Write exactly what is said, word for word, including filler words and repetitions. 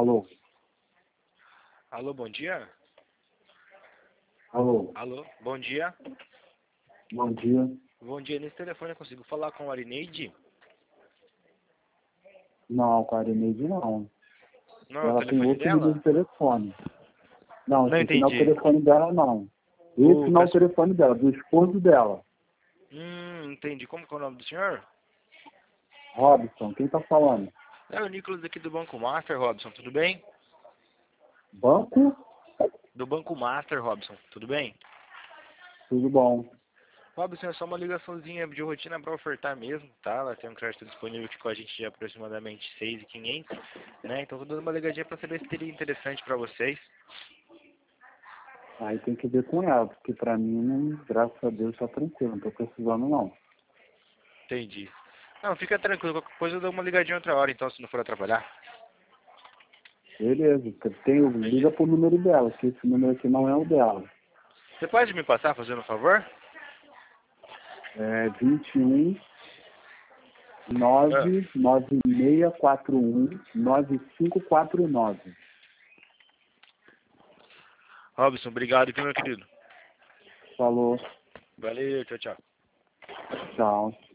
Alô? Alô, bom dia? Alô? Alô, bom dia? Bom dia. Bom dia, nesse telefone eu consigo falar com a Arineide? Não, com a Arineide não. Não, é o Ela tem telefone outro número dela? de telefone. Não, Não esse não é o entendi. telefone dela, não. Esse O não é o peço... telefone dela, do esposo dela. Hum, entendi. Como que é o nome do senhor? Robson, quem tá falando? É o Nicolas aqui do Banco Master, Robson, tudo bem? Banco? Do Banco Master, Robson, tudo bem? Tudo bom. Robson, é só uma ligaçãozinha de rotina para ofertar mesmo, tá? Ela tem um crédito disponível aqui com a gente de aproximadamente seis mil e quinhentos, né? Então tô dando uma ligadinha para saber se teria interessante para vocês. Aí tem que ver com ela, porque pra mim, não, graças a Deus, tá tranquilo, não tô precisando não. Entendi. Não, fica tranquilo, qualquer coisa eu dou uma ligadinha outra hora, então, se não for atrapalhar. Beleza, tem, liga pro número dela, que esse número aqui não é o dela. Você pode me passar, fazendo um favor? É vinte e um, Ah, nove nove seis quatro um, nove cinco quatro nove. Robson, obrigado, viu, meu querido? Falou, Valeu, tchau, tchau. tchau.